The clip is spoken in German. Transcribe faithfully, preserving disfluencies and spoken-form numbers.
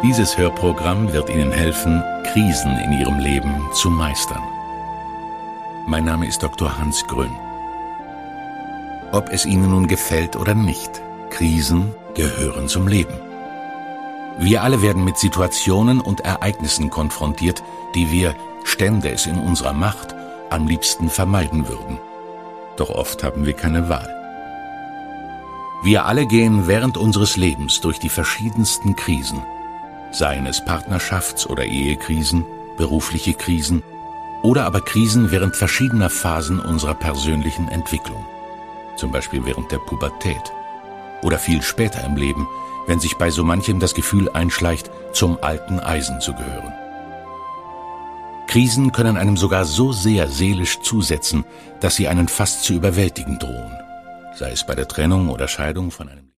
Dieses Hörprogramm wird Ihnen helfen, Krisen in Ihrem Leben zu meistern. Mein Name ist Doktor Hans Grün. Ob es Ihnen nun gefällt oder nicht, Krisen gehören zum Leben. Wir alle werden mit Situationen und Ereignissen konfrontiert, die wir, stände es in unserer Macht, am liebsten vermeiden würden. Doch oft haben wir keine Wahl. Wir alle gehen während unseres Lebens durch die verschiedensten Krisen, seien es Partnerschafts- oder Ehekrisen, berufliche Krisen oder aber Krisen während verschiedener Phasen unserer persönlichen Entwicklung, zum Beispiel während der Pubertät oder viel später im Leben, wenn sich bei so manchem das Gefühl einschleicht, zum alten Eisen zu gehören. Krisen können einem sogar so sehr seelisch zusetzen, dass sie einen fast zu überwältigen drohen, sei es bei der Trennung oder Scheidung von einem